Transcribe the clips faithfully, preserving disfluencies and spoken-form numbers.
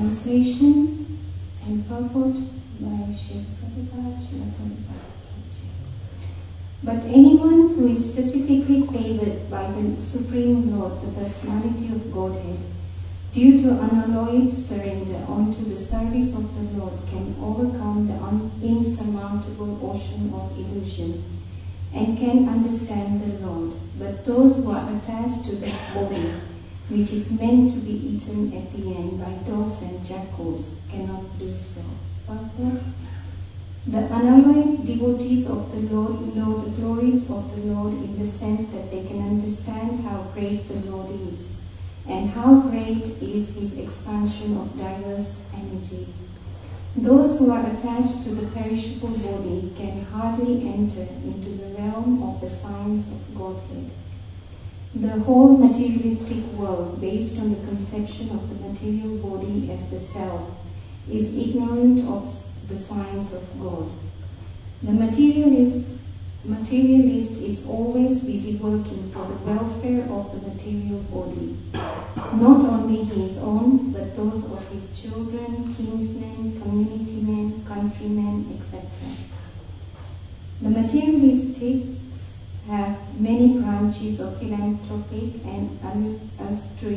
Translation and purport by Sri Prabhupada Srila Prabhupada. But anyone who is specifically favored by the Supreme Lord, the personality of Godhead, due to unalloyed surrender onto the service of the Lord, can overcome the un- insurmountable ocean of illusion and can understand the Lord. But those who are attached to this body, which is meant to be eaten at the end by dogs and jackals, cannot do so. Purport. The unalloyed devotees of the Lord know the glories of the Lord in the sense that they can understand how great the Lord is, and how great is his expansion of diverse energy. Those who are attached to the perishable body can hardly enter into the realm of the science of Godhead. The whole materialistic world, based on the conception of the material body as the self, is ignorant of the science of God. The materialist, materialist is always busy working for the welfare of the material body, not only his own, but those of his children, kinsmen, community men, countrymen, et cetera. The materialists have many branches of philanthropic and altruistic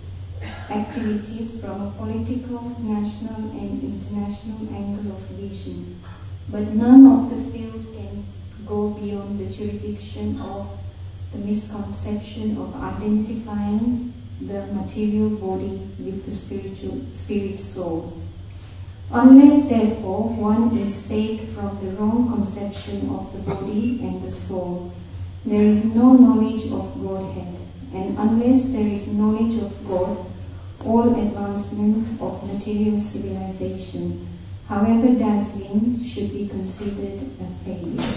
activities from a political, national and international angle of vision, but none of the field can go beyond the jurisdiction of the misconception of identifying the material body with the spiritual spirit soul. Unless, therefore, one is saved from the wrong conception of the body and the soul, there is no knowledge of Godhead, and unless there is knowledge of God, all advancement of material civilization, however dazzling, should be considered a failure.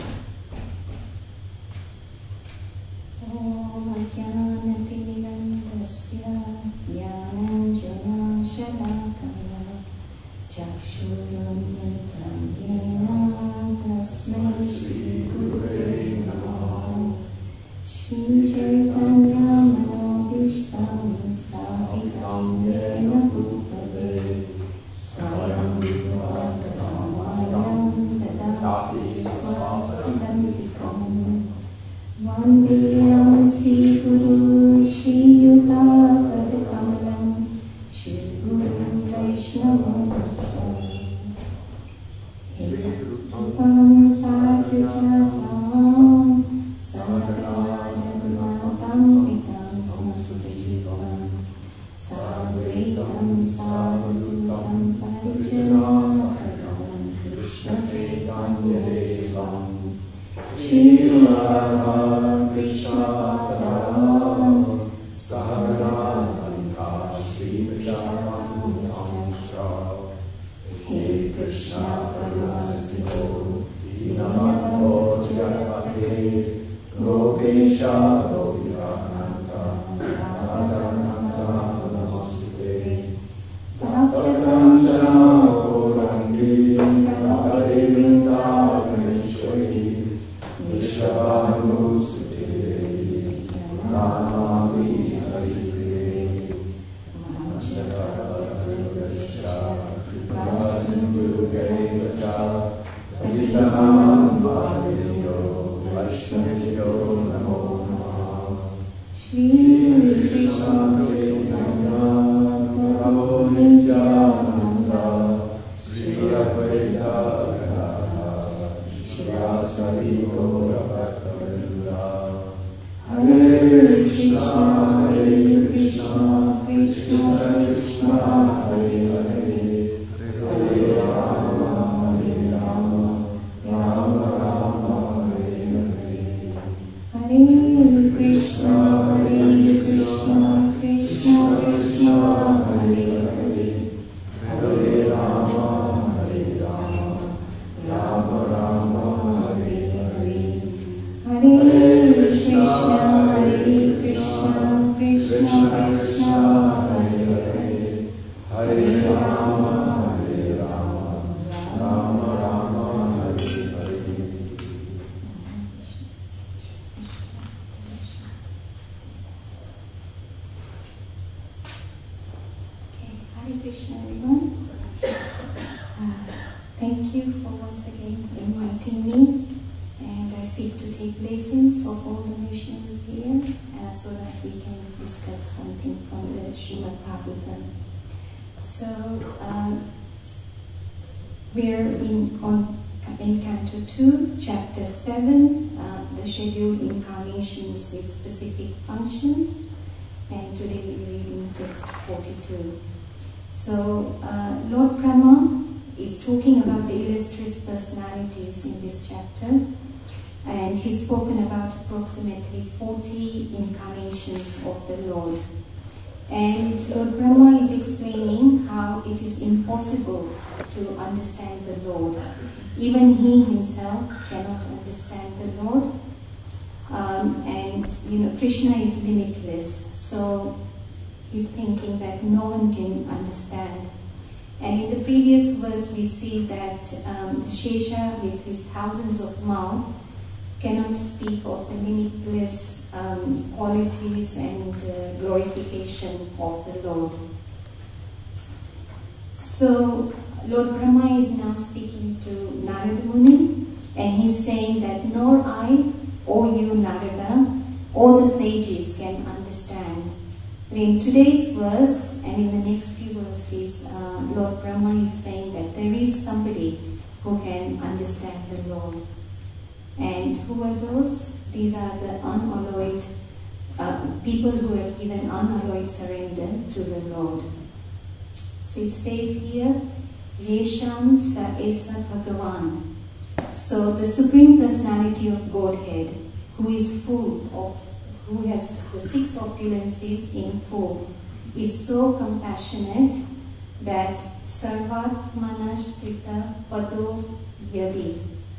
Om Jnanatimirandasya Jnananjana Shalakaya Chakshurunyatam Yena Tasmai Shri Gurave Namaha Shri Chaitanya Manobishtam Sthapitam Yena Bhutale Swayam Vivakamayam Tadati Swavadantikam Vandeyam Sri Guru Shri Yuta Padakamalam Shri Guru Vaishnava Ekam Sadhujatam Sadhavatam Vitam Samsutajivam Sadhvaitam Sadhutam Parijanam Sarvam Krishna Chaitanya Devam Shri Radha Krishna Radha Saharananta Shri Vishamantamsha He Krishna Karuna Sindhu Dinanato Jagapate Gopesha Gopikananta Radhananta Namaste Bhaktakanchana Gaurangi Radhe Vrindavaneshwari Vishvanu Sute Namavi Harive Namaskara Kripasindhu Gaivacha Paditanam Bhaviyo Vaishnavyo Namo Namaha Shri Krishna Chaitanya Prabhu Nityananda Shri Advaita Gadadhara Shri Asari Gaura Bhaktavrinda Hare Krishna Hare Krishna Krishna Krishna Hare Hare Hare Rama Hare Rama Rama Rama Hare Hare Hare Krishna Hare Krishna Krishna Krishna Hare Hare Hare Rama Hare Rama Rama Rama Hare Hare Hare Krishna Hare Krishna Krishna Krishna Hare Hare Hare Krishna, everyone. Uh, thank you for once again inviting me, and I seek to take blessings of all the nations here uh, so that we can discuss something from the Srimad Bhagavatam. So, um, we're in on in Canto two, Chapter seven, uh, the scheduled incarnations with specific functions, and today we're reading text forty-two. So, uh, Lord Brahma is talking about the illustrious personalities in this chapter, and he's spoken about approximately forty incarnations of the Lord. And Lord Brahma is explaining how it is impossible to understand the Lord. Even he himself cannot understand the Lord. Um, and, you know, Krishna is limitless. So he's thinking that no one can understand. And in the previous verse we see that um, Shesha, with his thousands of mouths, cannot speak of the limitless um, qualities and uh, glorification of the Lord. So Lord Brahma is now speaking to Narada Muni, and he's saying that nor I, or you Narada, all the sages can understand. But in today's verse and in the next few verses, uh, Lord Brahma is saying that there is somebody who can understand the Lord. And who are those? These are the unalloyed uh, people who have given unalloyed surrender to the Lord. So it says here, Yesham Sa Esa Bhagavan. So the Supreme Personality of Godhead, who is full of, who has the six opulences in full, is so compassionate that Sarvatmanashtrita Pado Yadi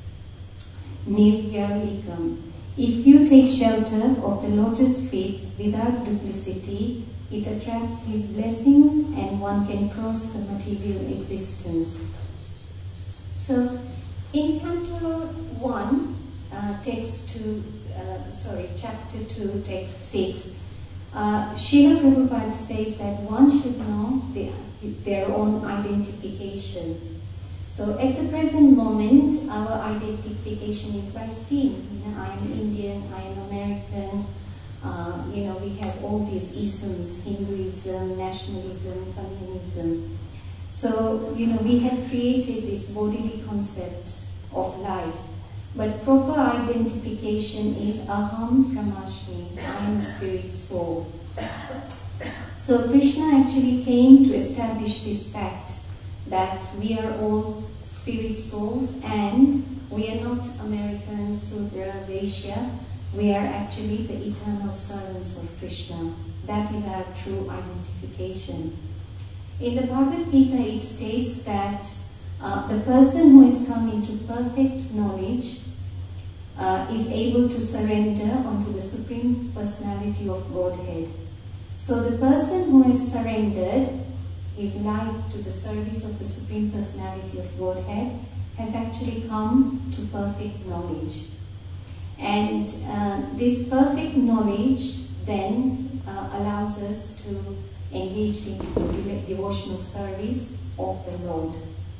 Nirvyalikam. If you take shelter of the lotus feet without duplicity, it attracts his blessings and one can cross the material existence. So, in Canto one, uh, text two, uh, sorry, chapter two, text six, uh, Srila Prabhupada says that one should know the, their own identification. So at the present moment, our identification is by skin. You know, I am Indian, I am American. Uh, you know, we have all these isms: Hinduism, nationalism, communism. So you know, we have created this bodily concept of life. But proper identification is Aham Brahmasmi, I am spirit soul. So Krishna actually came to establish this fact that we are all spirit souls, and we are not American, Sudra, Vaishya. We are actually the eternal servants of Krishna. That is our true identification. In the Bhagavad Gita it states that uh, the person who has come into perfect knowledge uh, is able to surrender unto the Supreme Personality of Godhead. So the person who has surrendered his life to the service of the Supreme Personality of Godhead has actually come to perfect knowledge. And uh, this perfect knowledge then uh, allows us to engage in the devotional service of the Lord.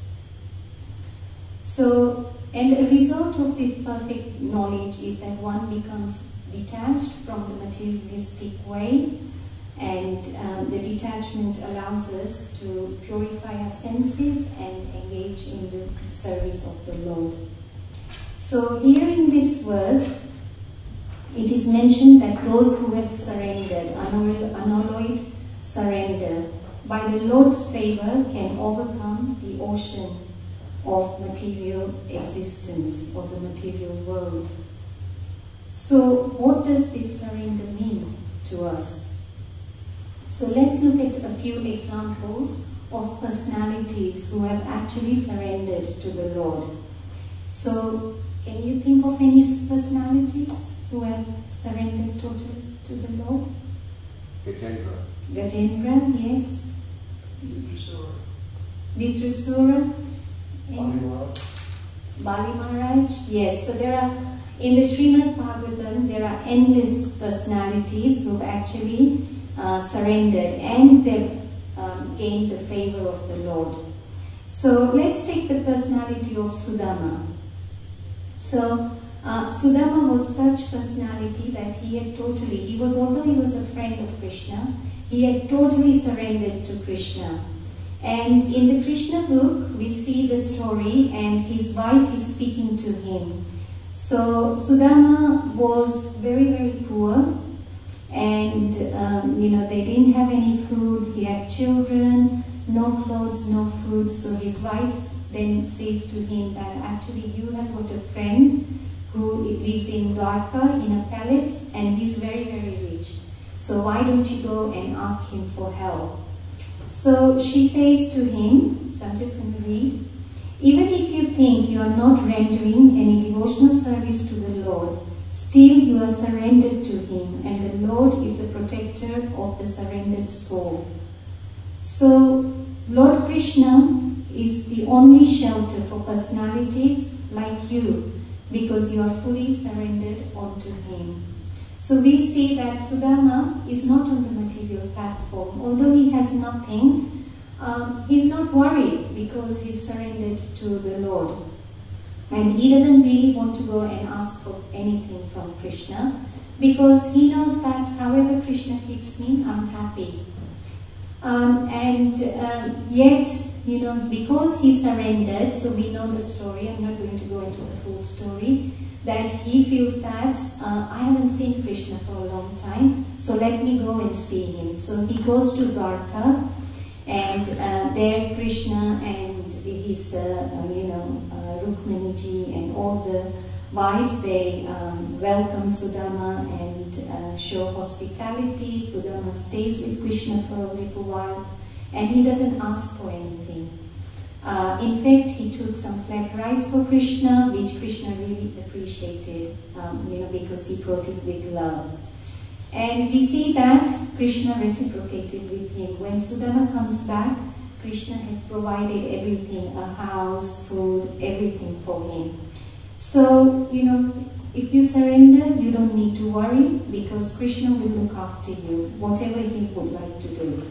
So, and a result of this perfect knowledge is that one becomes detached from the materialistic way, and um, the detachment allows us to purify our senses and engage in the service of the Lord. So here in this verse, it is mentioned that those who have surrendered, unalloyed surrender, by the Lord's favor can overcome the ocean of material existence, or the material world. So what does this surrender mean to us? So let's look at a few examples of personalities who have actually surrendered to the Lord. So, can you think of any personalities who have surrendered totally to the Lord? Gajendra. Gajendra, yes. Vitrasura. Vitrasura. Bali Maharaj. Bali Maharaj, yes. So there are, in the Srimad Bhagavatam, there are endless personalities who have actually uh, surrendered, and they've um, gained the favor of the Lord. So let's take the personality of Sudama. So uh, Sudama was such personality that he had totally, he was, although he was a friend of Krishna, he had totally surrendered to Krishna. And in the Krishna book, we see the story, and his wife is speaking to him. So Sudama was very, very poor, and um, you know, they didn't have any food. He had children, no clothes, no food. So his wife then says to him that actually you have got a friend who lives in Dwarka in a palace, and he's very, very rich. So why don't you go and ask him for help? So she says to him, so I'm just going to read, even if you think you are not rendering any devotional service to the Lord, still you are surrendered to him, and the Lord is the protector of the surrendered soul. So Lord Krishna is the only shelter for personalities like you, because you are fully surrendered onto him. So we see that Sudama is not on the material platform. Although he has nothing, um, he's not worried because he's surrendered to the Lord. And he doesn't really want to go and ask for anything from Krishna, because he knows that however Krishna keeps me, I'm happy. Um, and um, yet, you know, because he surrendered, so we know the story, I'm not going to go into the full story, that he feels that uh, I haven't seen Krishna for a long time, so let me go and see him. So he goes to Dwarka, and uh, there Krishna and his, uh, uh, you know, uh, Rukminiji and all the wives, they um, welcome Sudama and uh, show hospitality. Sudama stays with Krishna for a little while, and he doesn't ask for anything. Uh, in fact, he took some flat rice for Krishna, which Krishna really appreciated, um, you know, because he brought it with love. And we see that Krishna reciprocated with him. When Sudama comes back, Krishna has provided everything, a house, food, everything for him. So, you know, if you surrender, you don't need to worry, because Krishna will look after you, whatever he would like to do.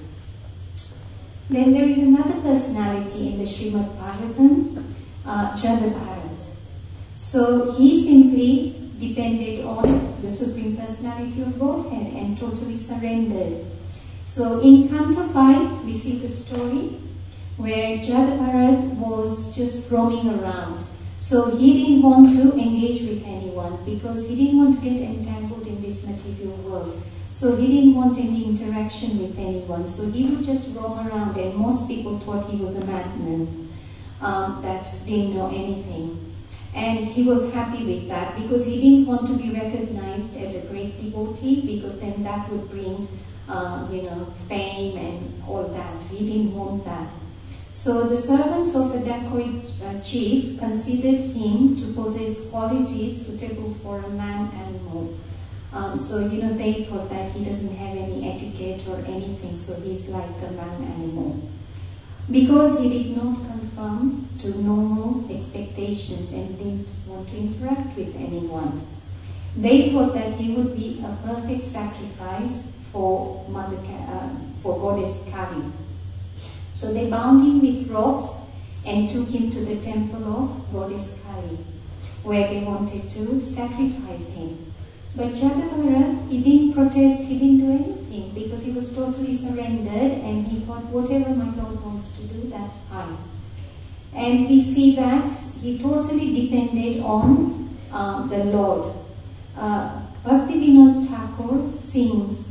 Then there is another personality in the Srimad Bhagavatam, uh, Jadabharat. So he simply depended on the Supreme Personality of Godhead and totally surrendered. So in Canto five, we see the story where Jadabharat was just roaming around. So he didn't want to engage with anyone because he didn't want to get entangled in this material world. So he didn't want any interaction with anyone. So he would just roam around, and most people thought he was a madman um, that didn't know anything. And he was happy with that because he didn't want to be recognized as a great devotee, because then that would bring, uh, you know, fame and all that. He didn't want that. So the servants of the dacoit uh, chief considered him to possess qualities suitable for a man-animal. Um, so, you know, they thought that he doesn't have any etiquette or anything, so he's like a man-animal. Because he did not conform to normal expectations and didn't want to interact with anyone, they thought that he would be a perfect sacrifice for Mother, uh, for Goddess Kali. So they bound him with ropes and took him to the temple of Goddess Kali, where they wanted to sacrifice him. But Jadabharat, he didn't protest, he didn't do anything, because he was totally surrendered, and he thought, whatever my Lord wants to do, that's fine. And we see that he totally depended on uh, the Lord. Uh, Bhaktivinoda Thakur sings,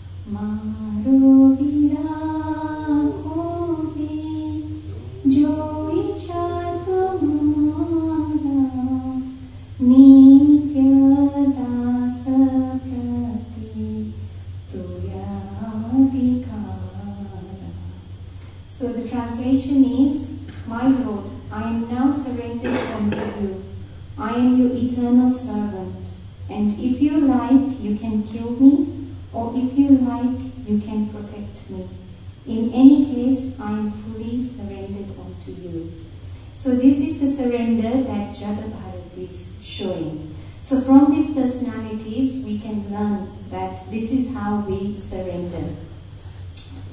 Maro Vira Kovi Jo Ichar Tumara Nitya Dasa Prati Tuya Adhikara. So the translation is, my Lord, I am now surrendered unto you. I am your eternal servant. And if you like, you can kill me, or if you like, you can protect me. In any case, I am fully surrendered unto you. So this is the surrender that Jadabharat is showing. So from these personalities, we can learn that this is how we surrender.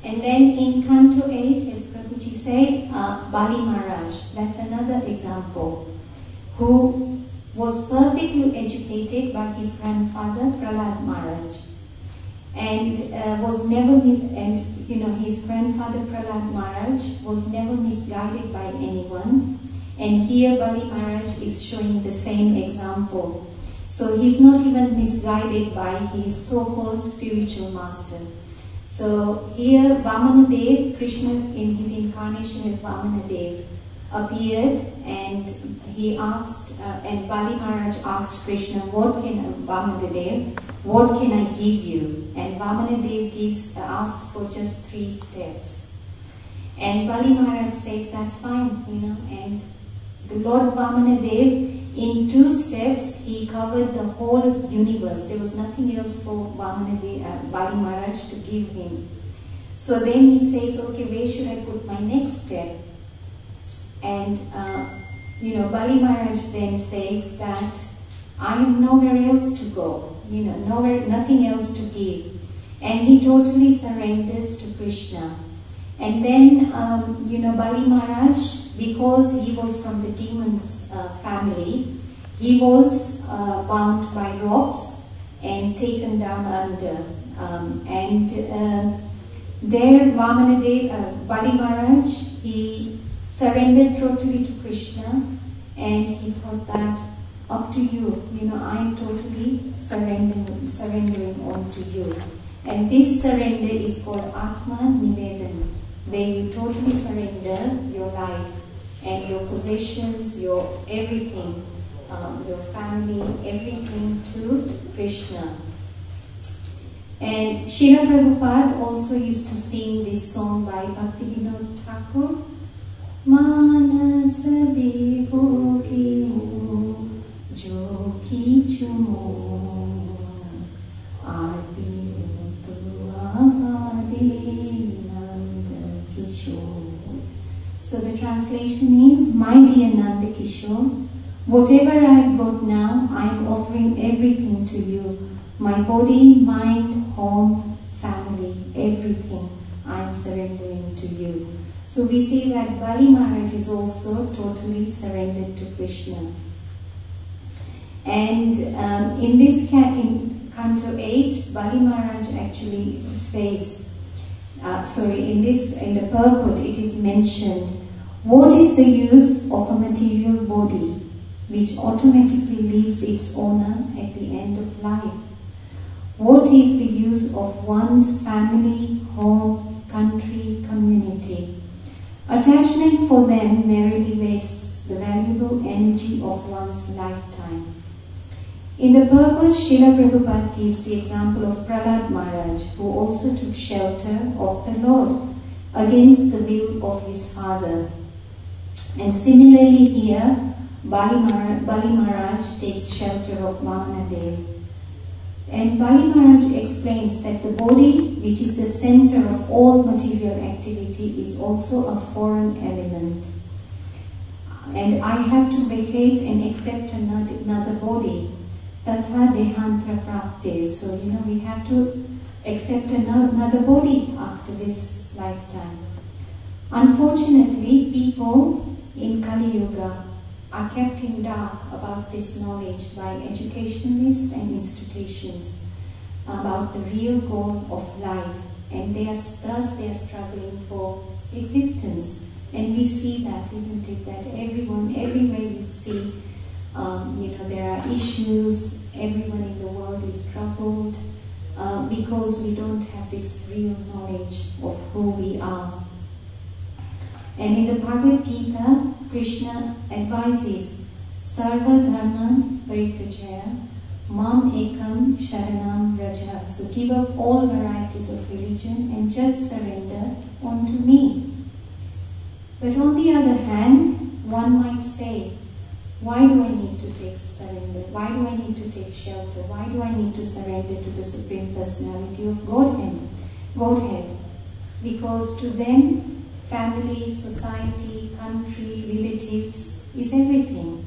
And then in Canto eight, as Prabhuji said, uh, Bali Maharaj, that's another example, who was perfectly educated by his grandfather, Prahlad Maharaj. And uh, was never, and you know, his grandfather Prahlad Maharaj was never misguided by anyone. And here Bali Maharaj is showing the same example. So he's not even misguided by his so-called spiritual master. So here Vamanadev, Krishna in his incarnation as Vamanadev, appeared and he asked, uh, and Bali Maharaj asked Krishna, what can, Vamanadev, what can I give you? And Vamanadev gives, uh, asks for just three steps. And Bali Maharaj says, that's fine, you know, and the Lord Vamanadev, in two steps, he covered the whole universe. There was nothing else for Vamanadev, uh, Bali Maharaj to give him. So then he says, okay, where should I put my next step? And, uh, you know, Bali Maharaj then says that I have nowhere else to go, you know, nowhere, nothing else to give. And he totally surrenders to Krishna. And then, um, you know, Bali Maharaj, because he was from the demon's uh, family, he was uh, bound by ropes and taken down under. Um, and uh, there, Vamanadev, uh, Bali Maharaj, he surrendered totally to Krishna, and he thought that up to you, you know, I am totally surrendering, surrendering on to you. And this surrender is called Atma Nivedan, where you totally surrender your life and your possessions, your everything, um, your family, everything to Krishna. And Srila Prabhupada also used to sing this song by Bhaktivinoda Thakur. Manas devo kimu jo kichumo arpi tu avadi nanda kishore. So the translation is, my dear Nanda Kishore, whatever I have got now, I am offering everything to you. My body, mind, home, family, everything I am surrendering to you. So we see that Bali Maharaj is also totally surrendered to Krishna. And um, in this ca- in Canto eight, Bali Maharaj actually says, uh, sorry, in this in the purport it is mentioned, what is the use of a material body which automatically leaves its owner at the end of life? What is the use of one's family, home, country, community? Attachment for them merely wastes the valuable energy of one's lifetime. In the purport, Srila Prabhupada gives the example of Prahlad Maharaj, who also took shelter of the Lord against the will of his father. And similarly here, Bali Maharaj, Bali Maharaj takes shelter of Vamanadev. And Bali Maharaj explains that the body, which is the center of all material activity, is also a foreign element. And I have to vacate and accept another, another body. Tatha dehantra praptir. So, you know, we have to accept another body after this lifetime. Unfortunately, people in Kali Yuga are kept in dark about this knowledge by educationalists and institutions about the real goal of life, and they are, thus they are struggling for existence. And we see that, isn't it, that everyone, everywhere you see, um, you know, there are issues, everyone in the world is troubled uh, because we don't have this real knowledge of who we are. And in the Bhagavad Gita, Krishna advises, Sarva Dharman Parityajaya Mam Ekam Sharanam Raja. So give up all varieties of religion and just surrender unto me. But on the other hand, one might say, why do I need to take surrender? Why do I need to take shelter? Why do I need to surrender to the Supreme Personality of Godhead? Godhead? Because to them, family, society, country, relatives is everything.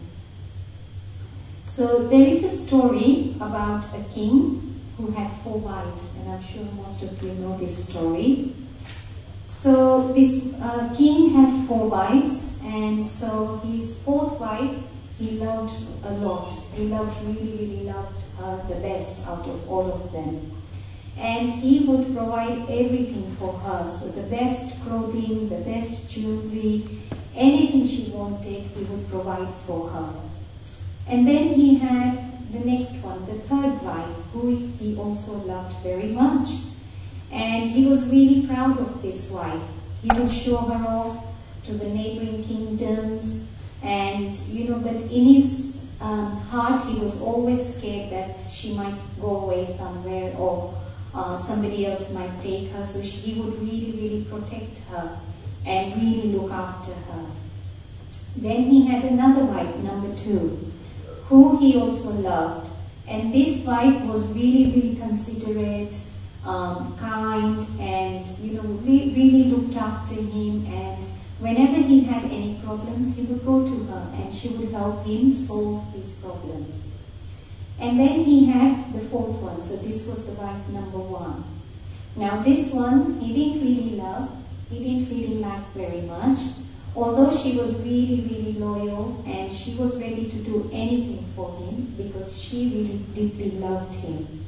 So there is a story about a king who had four wives, and I'm sure most of you know this story. So this uh, king had four wives, and so his fourth wife he loved a lot. He loved, really, really loved her the best out of all of them. And he would provide everything for her. So the best clothing, the best jewelry, anything she wanted, he would provide for her. And then he had the next one, the third wife, who he also loved very much. And he was really proud of this wife. He would show her off to the neighboring kingdoms, and you know, but in his um, heart he was always scared that she might go away somewhere, or uh, somebody else might take her, so she, he would really, really protect her and really look after her. Then he had another wife, number two, who he also loved, and this wife was really, really considerate, um, kind, and you know, re really looked after him, and whenever he had any problems, he would go to her and she would help him solve his problems. And then he had the fourth one, so this was the wife number one. Now this one, he didn't really love, he didn't really like very much, although she was really, really loyal and she was ready to do anything for him because she really deeply loved him.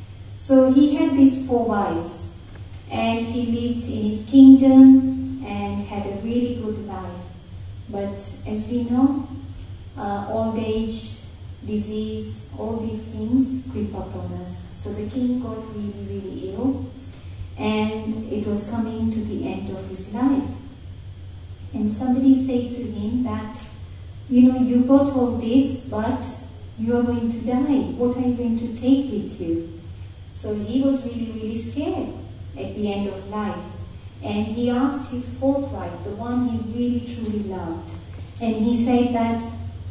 So he had these four wives, and he lived in his kingdom and had a really good life. But as we know, uh, old age, disease, all these things creep up on us. So the king got really, really ill, and it was coming to the end of his life. And somebody said to him that, you know, you got all this, but you are going to die. What are you going to take with you? So he was really, really scared at the end of life. And he asked his fourth wife, the one he really, truly loved. And he said that,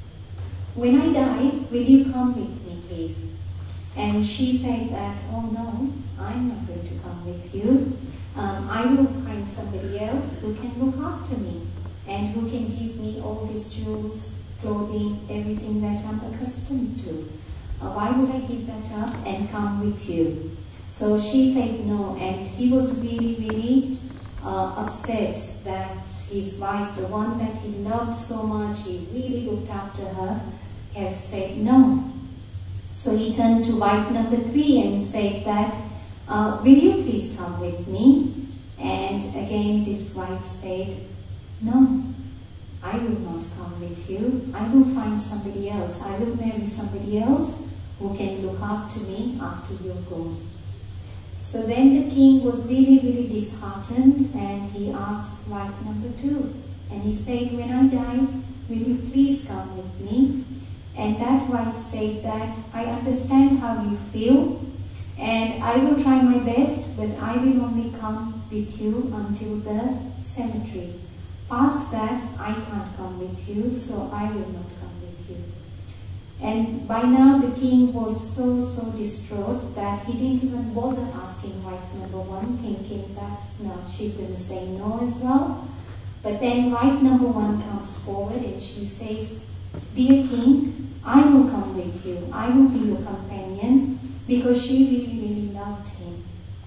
when I die, will you come with me, please? And she said that, oh no, I'm not going to come with you. Um, I will find somebody else who can look after me and who can give me all these jewels, clothing, everything that I'm accustomed to. Uh, why would I give that up and come with you? So she said no, and he was really, really uh, upset that his wife, the one that he loved so much, he really looked after her, has said no. So he turned to wife number three and said that, uh, will you please come with me? And again this wife said, no, I will not come with you. I will find somebody else. I will marry somebody else who can look after me after you're gone. So then the king was really, really disheartened, and he asked wife number two. And he said, when I die, will you please come with me? And that wife said that, I understand how you feel, and I will try my best, but I will only come with you until the cemetery. Past that, I can't come with you, so I will not come with you. And by now the king was so, so distraught that he didn't even bother asking wife number one, thinking that, no, she's going to say no as well. But then wife number one comes forward and she says, dear king, I will come with you. I will be your companion, because she really, really loved him.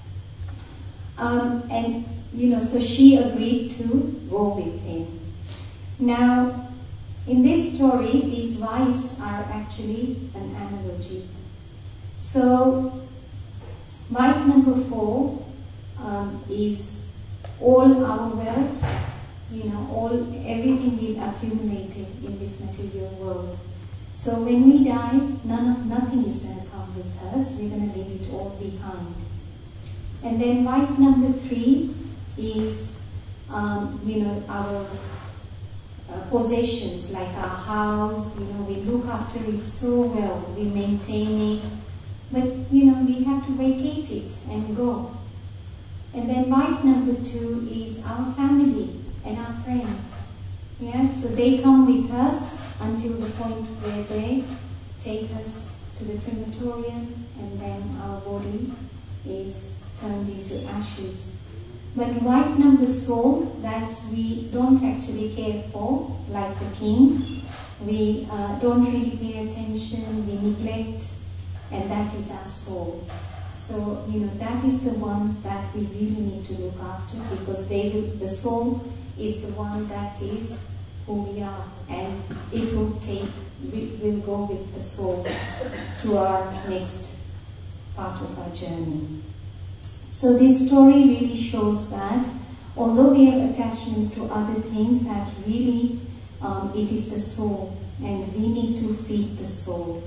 Um, and, you know, so she agreed to go with him. Now, in this story, these wives are actually an analogy. So, wife number four um, is all our wealth, you know, all everything we've accumulated in this material world. So when we die, none of nothing is going to come with us. We're going to leave it all behind. And then wife number three is, um, you know, our uh, possessions, like our house. You know, we look after it so well, we maintain it, but you know, we have to vacate it and go. And then wife number two is our family and our friends. Yeah, so they come with us until the point where they take us to the crematorium, and then our body is turned into ashes. But wife number soul that we don't actually care for, like the king, we uh, don't really pay attention, we neglect, and that is our soul. So, you know, that is the one that we really need to look after, because they will, the soul is the one that is who we are, and it will take, we will go with the soul to our next part of our journey. So this story really shows that although we have attachments to other things, that really um, it is the soul, and we need to feed the soul.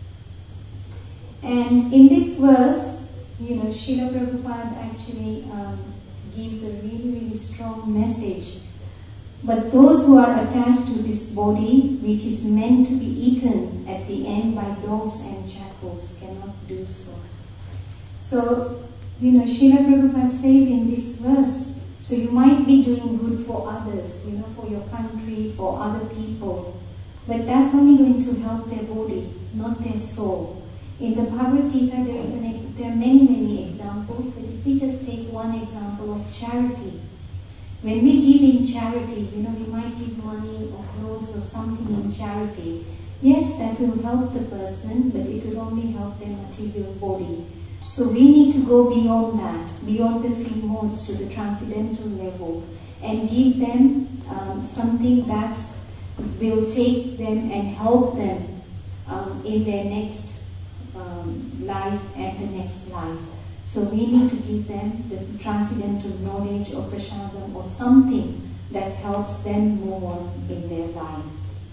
And in this verse, you know, Srila Prabhupada actually um, gives a really, really strong message. But those who are attached to this body, which is meant to be eaten at the end by dogs and jackals, cannot do so. So, you know, Srila Prabhupada says in this verse, so you might be doing good for others, you know, for your country, for other people, but that's only going to help their body, not their soul. In the Bhagavad Gita, there, is an, there are many, many examples, but if we just take one example of charity, when we give in charity, you know, we might give money or clothes or something in charity. Yes, that will help the person, but it will only help their material body. So we need to go beyond that, beyond the three modes to the transcendental level, and give them um, something that will take them and help them um, in their next um, life and the next life. So we need to give them the transcendental knowledge or prashadam or something that helps them move on in their life.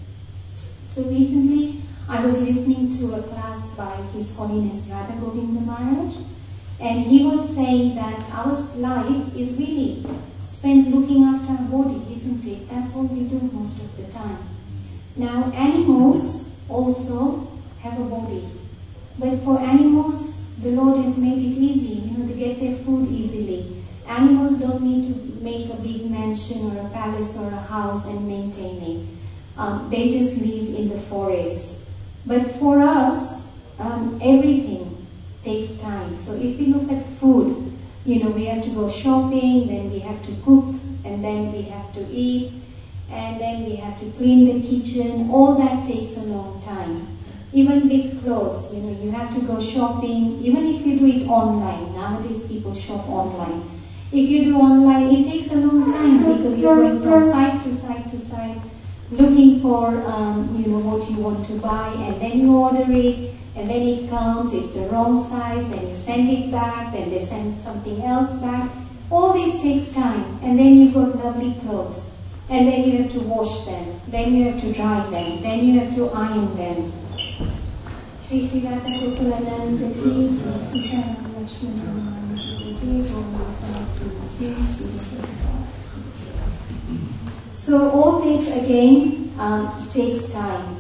So recently I was listening to a class by His Holiness Radha Govinda Maharaj, and he was saying that our life is really spent looking after our body, isn't it? That's all we do most of the time. Now animals also have a body, but for animals the Lord has made it easy, you know, they get their food easily. Animals don't need to make a big mansion or a palace or a house and maintain it. Um, they just live in the forest. But for us, um, everything takes time. So if we look at food, you know, we have to go shopping, then we have to cook, and then we have to eat, and then we have to clean the kitchen. All that takes a long time. Even with clothes, you know, you have to go shopping, even if you do it online. Nowadays people shop online. If you do online, it takes a long time because you're going from site to site to site, looking for, um, you know, what you want to buy, and then you order it, and then it comes, it's the wrong size, then you send it back, then they send something else back. All this takes time, and then you've got lovely clothes, and then you have to wash them, then you have to dry them, then you have to iron them. Shri Shri Radha Gokulananda Ki Jai, Sita Lakshmana So all this again um, takes time,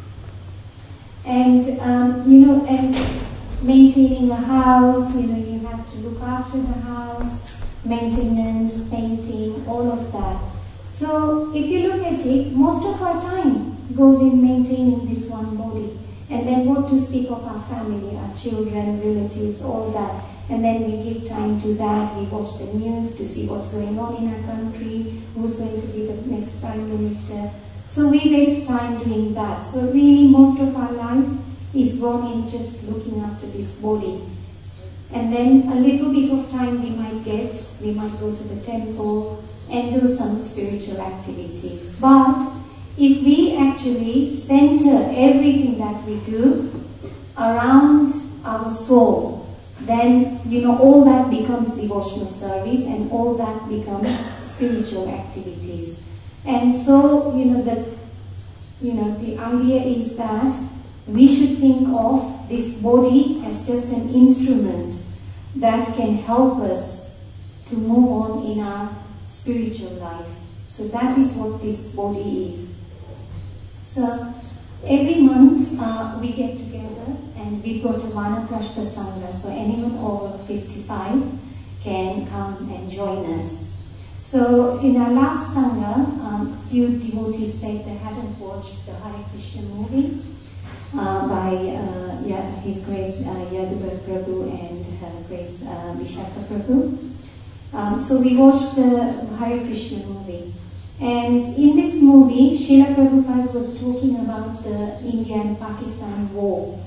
and um, you know, and maintaining a house, you know, you have to look after the house, maintenance, painting, all of that. So if you look at it, most of our time goes in maintaining this one body. And then what to speak of our family, our children, relatives, all that. And then we give time to that. We watch the news to see what's going on in our country, who's going to be the next Prime Minister. So we waste time doing that. So really most of our life is gone in just looking after this body. And then a little bit of time we might get, we might go to the temple and do some spiritual activities. But if we actually center everything that we do around our soul, then, you know, all that becomes devotional service and all that becomes spiritual activities. And so, you know, the, you know, the idea is that we should think of this body as just an instrument that can help us to move on in our spiritual life. So that is what this body is. So every month uh, we get together and we've got a Vanaprastha Sangha, so anyone over fifty-five can come and join us. So in our last Sangha, um, a few devotees said they hadn't watched the Hare Krishna movie uh, by uh, yeah, His Grace uh, Yadubara Prabhu and Her Grace uh, Vishaka Prabhu. Um, so we watched the Hare Krishna movie. And in this movie, Srila Prabhupada was talking about the India and Pakistan war.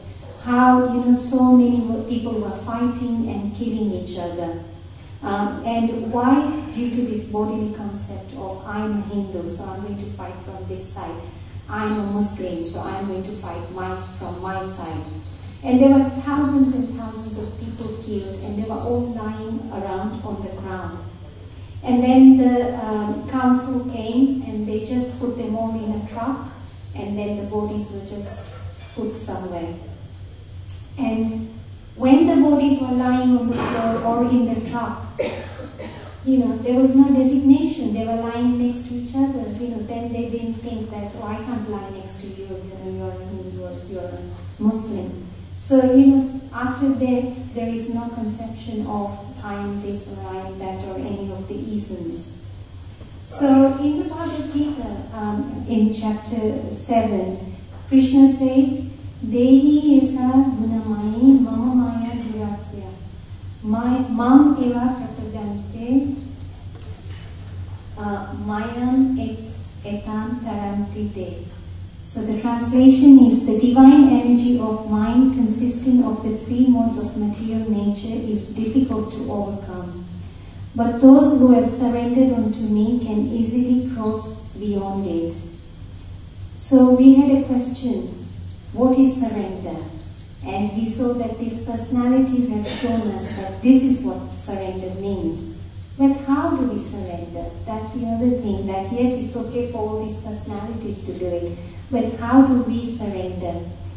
how, you know, so many people were fighting and killing each other. Um, and why? Due to this bodily concept of I'm a Hindu, so I'm going to fight from this side. I'm a Muslim, so I'm going to fight my, from my side. And there were thousands and thousands of people killed, and they were all lying around on the ground. And then the um, council came, and they just put them all in a truck, and then the bodies were just put somewhere. And when the bodies were lying on the floor or in the truck, you know, there was no designation. They were lying next to each other. You know, then they didn't think that, oh, I can't lie next to you. You know, you're a Hindu or you're a Muslim. So, you know, after death, there is no conception of I am this or I am that or any of the isms. So, in the Bhagavad Gita, um, in chapter seven, Krishna says, Dehi esa gunamayi mama maya duratya mam eva prapadante mayam et etam taranti te. So the translation is, the divine energy of mind consisting of the three modes of material nature is difficult to overcome. But those who have surrendered unto me can easily cross beyond it. So we had a question, what is surrender? And we saw that these personalities have shown us that this is what surrender means. But how do we surrender? That's the other thing, that yes, it's okay for all these personalities to do it. But how do we surrender?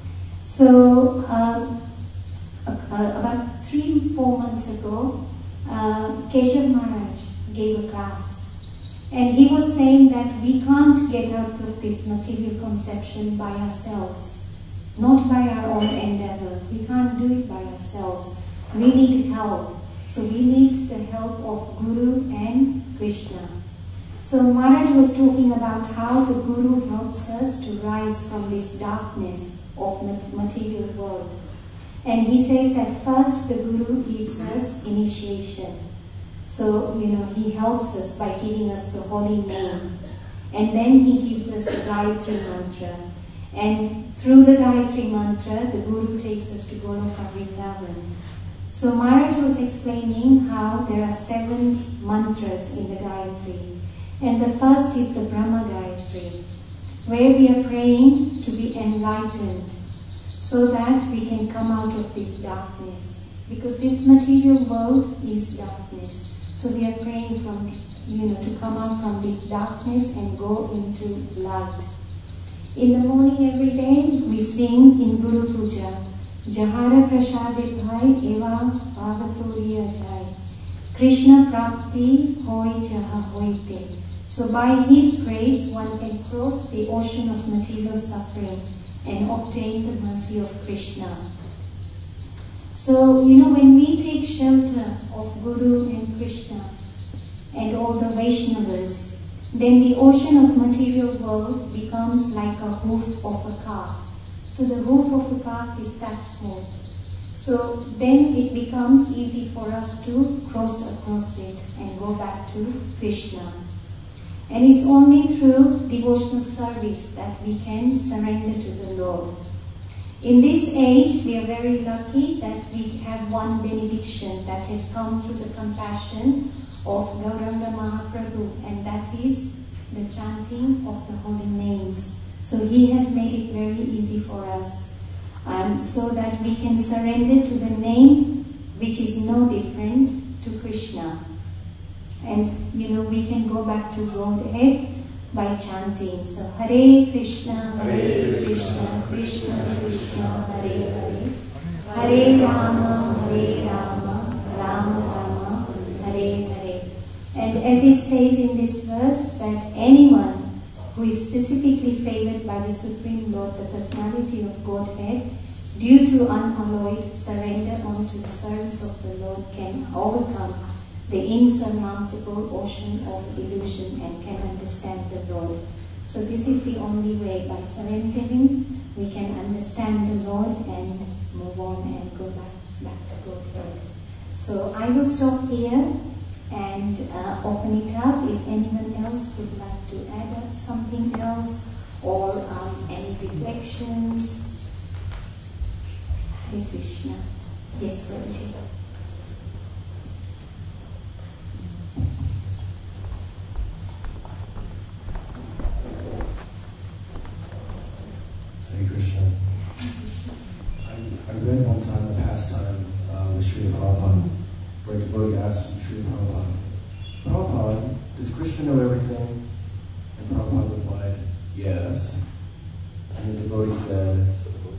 So, um, uh, about three, four months ago, uh, Keshav Maharaj gave a class. And he was saying that we can't get out of this material conception by ourselves. Not by our own endeavor. We can't do it by ourselves. We need help. So we need the help of Guru and Krishna. So Maharaj was talking about how the Guru helps us to rise from this darkness of material world. And he says that first the Guru gives us initiation. So, you know, he helps us by giving us the holy name. And then he gives us the Gayatri mantra. And through the Gayatri mantra, the Guru takes us to Goloka Vrindavan. So Maharaj was explaining how there are seven mantras in the Gayatri. And the first is the Brahma Gayatri, where we are praying to be enlightened so that we can come out of this darkness. Because this material world is darkness. So we are praying from, you know, to come out from this darkness and go into light. In the morning every day, we sing in Guru Puja, Jahara Prasade Bhai Eva Bhavatoriya Jai, Krishna Prapti Hoi Jaha Hoite. So by his praise, one can cross the ocean of material suffering and obtain the mercy of Krishna. So, you know, when we take shelter of Guru and Krishna and all the Vaishnavas, then the ocean of material world becomes like a hoof of a calf. So the hoof of a calf is that small. So then it becomes easy for us to cross across it and go back to Krishna. And it's only through devotional service that we can surrender to the Lord. In this age, we are very lucky that we have one benediction that has come through the compassion of Gauranga Mahaprabhu, and that is the chanting of the holy names. So he has made it very easy for us, um, so that we can surrender to the name which is no different to Krishna. And, you know, we can go back to Godhead by chanting. So, Hare Krishna, Hare Krishna, Krishna Krishna, Hare Hare, Hare Rama, Hare Rama, Rama Rama, Hare Hare. And as it says in this verse, that anyone who is specifically favored by the Supreme Lord, the personality of Godhead, due to unalloyed surrender unto the service of the Lord, can overcome the insurmountable ocean of illusion and can understand the Lord. So this is the only way. By surrendering, we can understand the Lord and move on and go back, back to Godhead. So I will stop here and uh, open it up. If anyone else would like to add something else or um, any reflections. Hare Krishna. Yes, Prabhuji. Hare Krishna. I, I read one time a pastime uh, with Srila Prabhupada, where a devotee asked Srila Prabhupada, Prabhupada, does Krishna know everything? And Prabhupada replied, yes. And the devotee said,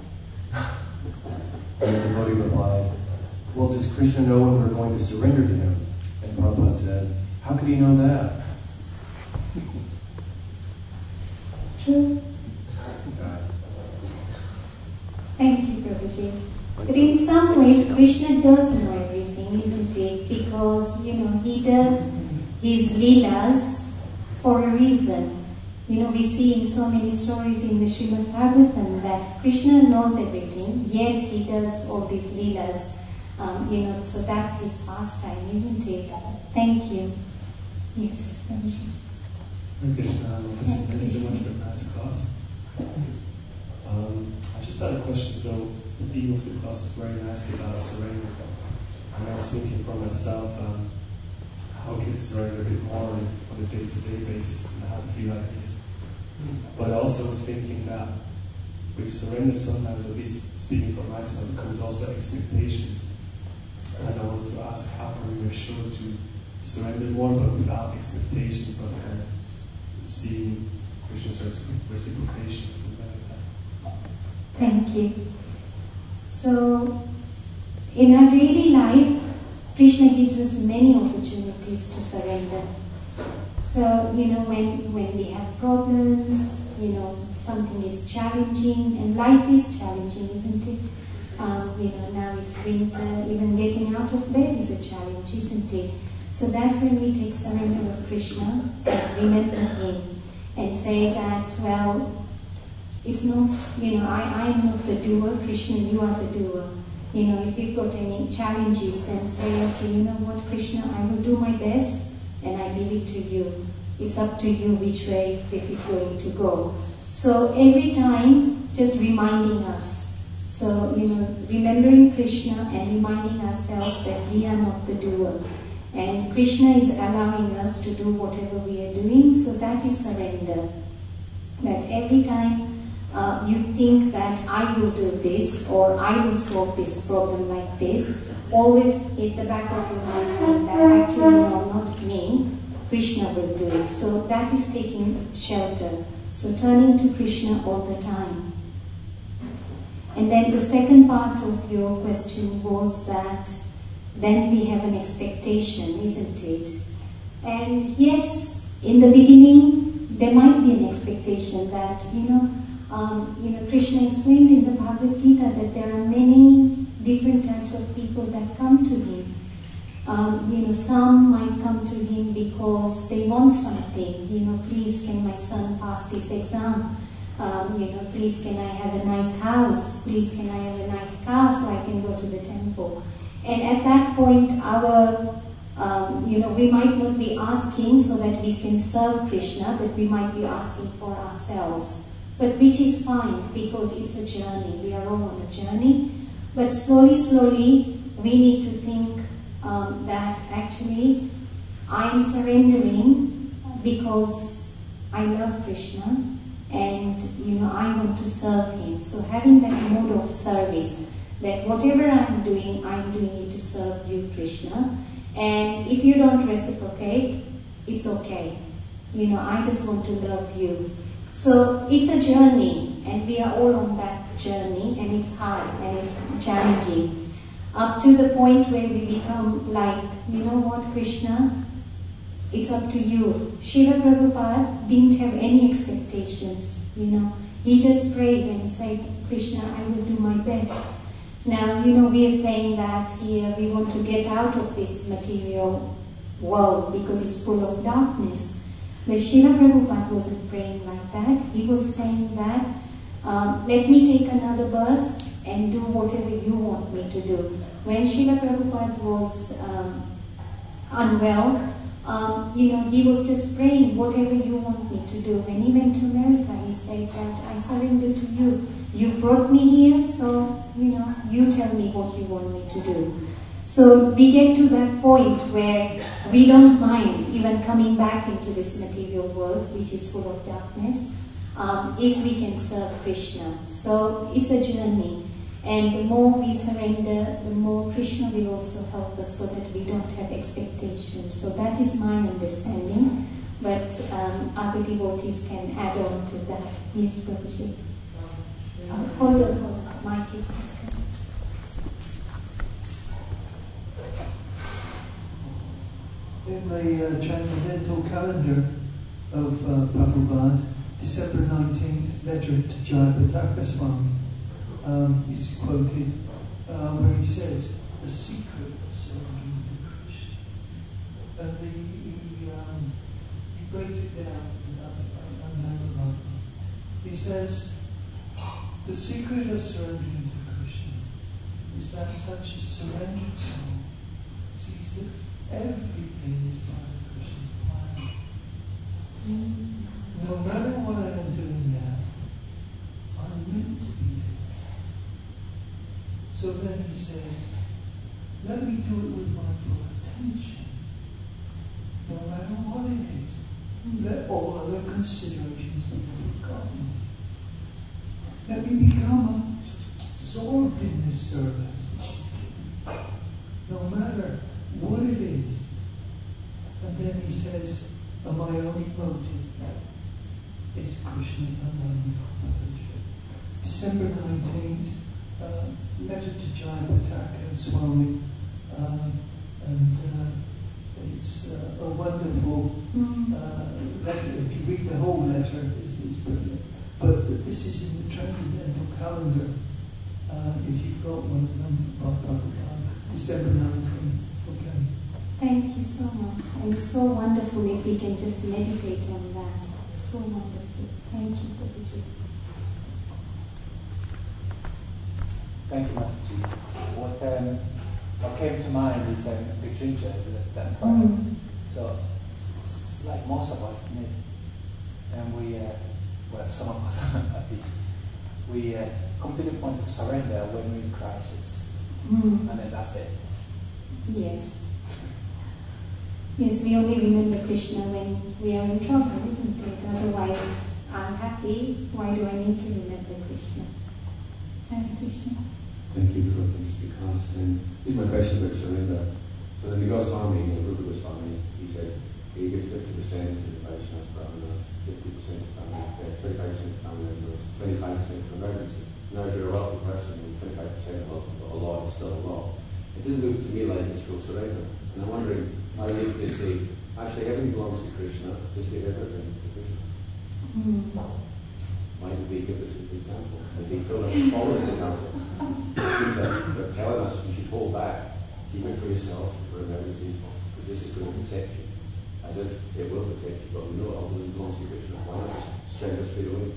and the devotee replied, well, does Krishna know when we're going to surrender to him? And Prabhupada said, how could he know that? True. Thank you, Prabhuji. But in some ways, Krishna does know everything, isn't it? Because, you know, he does his leelas for a reason. You know, we see in so many stories in the Srimad Bhagavatam that Krishna knows everything, yet he does all these leelas. Um, you know, so that's his pastime, isn't it? Thank you. Yes, Prabhuji. Hare Krishna. Thank you so much for the class class. Um, I just had a question. So the theme of the class is very nice about surrender. And I was thinking for myself, um, how can I surrender a bit more on a day-to-day basis and how to feel like this. But I also was thinking that with surrender sometimes, at least speaking for myself, comes also expectations. And I wanted to ask, how can we make sure to surrender more but without expectations of kind of seeing Krishna's reciprocation, something like that. Thank you. So, in our daily life, Krishna gives us many opportunities to surrender. So, you know, when, when we have problems, you know, something is challenging, and life is challenging, isn't it? Um, you know, now it's winter, even getting out of bed is a challenge, isn't it? So that's when we take surrender of Krishna and remember him and say that, well, it's not, you know, I, I'm not the doer, Krishna, you are the doer. You know, if you've got any challenges, then say, okay, you know what, Krishna, I will do my best and I leave it to you. It's up to you which way this is going to go. So every time, just reminding us. So, you know, remembering Krishna and reminding ourselves that we are not the doer. And Krishna is allowing us to do whatever we are doing, so that is surrender. That every time uh, you think that I will do this or I will solve this problem like this, always at the back of your mind think that actually no, not me, Krishna will do it. So that is taking shelter. So turning to Krishna all the time. And then the second part of your question was that then we have an expectation, isn't it? And yes, in the beginning, there might be an expectation that, you know, um, you know, Krishna explains in the Bhagavad Gita that there are many different types of people that come to him. Um, you know, some might come to him because they want something. You know, please can my son pass this exam? Um, you know, please can I have a nice house? Please can I have a nice car so I can go to the temple? And at that point, our, um, you know, we might not be asking so that we can serve Krishna, but we might be asking for ourselves. But which is fine, because it's a journey. We are all on a journey. But slowly, slowly, we need to think um, that actually I am surrendering because I love Krishna and, you know, I want to serve him. So having that mode of service, that whatever I'm doing, I'm doing it to serve you, Krishna. And if you don't reciprocate, it's okay. You know, I just want to love you. So it's a journey, and we are all on that journey, and it's hard and it's challenging. Up to the point where we become like, you know what, Krishna, it's up to you. Srila Prabhupada didn't have any expectations, you know. He just prayed and said, Krishna, I will do my best. Now, you know, we are saying that here we want to get out of this material world because it's full of darkness. But Srila Prabhupada wasn't praying like that. He was saying that, um, let me take another birth and do whatever you want me to do. When Srila Prabhupada was um, unwell, um, you know, he was just praying, whatever you want me to do. When he went to America, he said that I surrender to you. you brought me here, so, you know, you tell me what you want me to do. So we get to that point where we don't mind even coming back into this material world, which is full of darkness, um, if we can serve Krishna. So it's a journey. And the more we surrender, the more Krishna will also help us so that we don't have expectations. So that is my understanding. But um, other devotees can add on to that. Yes, Prabhuji. Uh, hold on, hold on. Mike is coming. In the uh, transcendental calendar of uh, Prabhupada, December nineteenth, letter to Jayapataka Swami, um, is quoted uh, where he says, the secret of serving the Krishna. And the, he, um, he breaks it down. He says, the secret of surrendering to Krishna is that such a surrendered soul sees that everything is by the Krishna plan. Mm. No matter what I am doing now, I'm meant to be there. So then he says, let me do it with my full attention. No matter what it is, let all other considerations be forgotten. Let me become absorbed in this service. No matter what it is. And then he says, and my only motive is Krishna alone. December nineteenth, uh, letter to Jayapataka Swami, uh, and uh, it's uh, a wonderful uh, letter. If you read the whole letter, it's, it's brilliant. But this is in the transcendental calendar. Uh, if you've got one of them, uh, December nineteenth. Okay. Thank you so much. And it's so wonderful if we can just meditate on that. So wonderful. Thank you, Prabhuji. Thank you, Masterji. What, um, what came to mind is um, the ginger, that, that Mm. So it's, it's like most of us, me. And we, uh, well, some of us at least, we uh, come to the point of surrender when we're in crisis. Mm. And then that's it. Yes. Yes, we only remember Krishna when we are in trouble, isn't it? Otherwise, I'm happy. Why do I need to remember Krishna? Hare Krishna. Thank you for the interesting class. And here's my question about surrender. So then the Goswami, the Rupa Goswami, he said he gives fifty percent to the Vaishnava Brahmanas, fifty percent to family, uh, twenty-five percent to family members, twenty-five percent to emergency. Now if you're a wealthy person, twenty-five percent of a law is still a law. It doesn't look to me like it's full surrender. And I'm wondering, how you just say, actually everything belongs to Krishna, just give everything to Krishna. Mm. Why did they give us an example? Like they told us to follow this example. It seems like they're telling us you should hold back, keep it for yourself, for emergencies, because this is going to protect you. As if it will protect you, but we know it all belongs to Krishna. Why not just surrender straight away?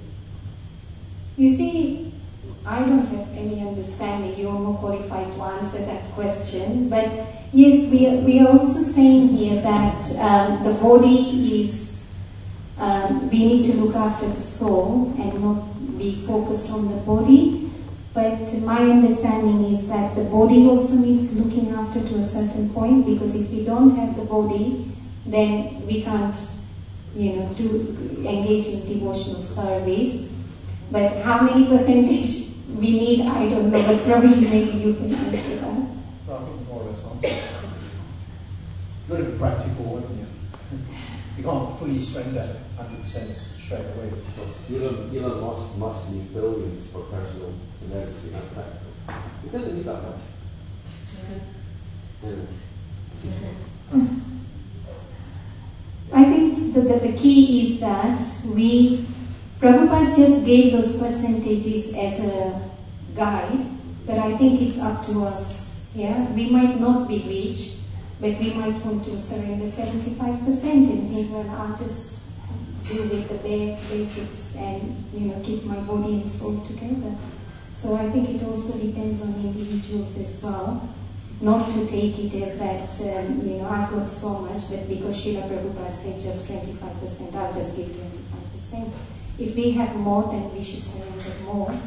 You see, I don't have any understanding. You are more qualified to answer that question. But yes, we are, we are also saying here that um, the body is, um, we need to look after the soul and not be focused on the body. But my understanding is that the body also needs looking after to a certain point, because if we don't have the body, then we can't, you know, do engage in devotional service. But how many percentage we need, I don't know, but probably maybe you can answer that. Well, I think more or less answer. You've got to be practical, wouldn't you? You can't fully surrender one hundred percent straight away. Elon, Elon Musk must use billions for personal emergency, not practical. It doesn't need that much. Yeah. I think that the, the key is that we, Prabhupada just gave those percentages as a guide, but I think it's up to us. Yeah, we might not be rich, but we might want to surrender seventy-five percent and think, well, I'll just do with the bare basics and, you know, keep my body and soul together. So I think it also depends on individuals as well. Not to take it as that, um, you know, I've got so much, but because Srila Prabhupada said just twenty-five percent, I'll just give twenty-five percent. If we have more, then we should surrender more.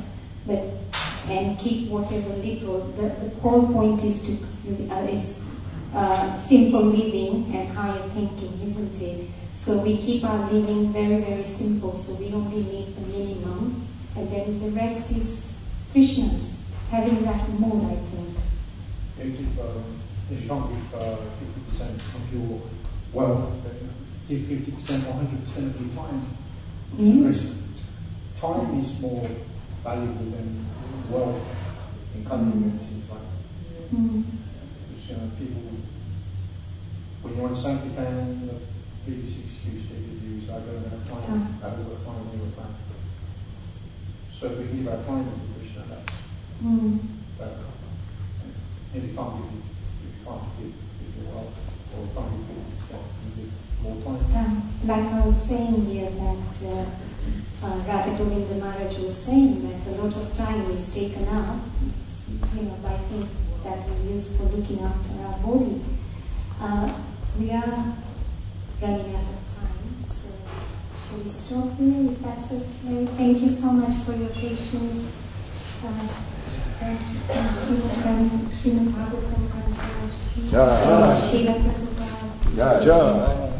but and keep whatever little. The, the whole point is to uh, it's uh, simple living and higher thinking, isn't it? So we keep our living very, very simple. So we only need the minimum, and then the rest is Krishna's. Having that mood, I think. If, if, um, if you can't give uh, fifty percent of your wealth, then give fifty percent or one hundred percent of your time. Yes. Time is more valuable than wealth in convenience in time. Mm. Because, you know, people, when you're on Sankey plan, the biggest excuse they could use, I don't have time, I haven't got time, I haven't got time. So if we can give our time to Krishna, that's Mm. better. If you can't give, if you can't give, give your wealth, or can't give fifty percent, you give more time. Um, like I was saying here that uh, uh, Radha Govinda Maharaj was saying that a lot of time is taken up, you know, by things that we use for looking after our body. Uh, we are running out of time, so shall we stop here if that's okay? Thank you so much for your patience. Uh, and, and, Srimad Bhagavatam, Srila Prabhupada, Jai. Jai. Jai.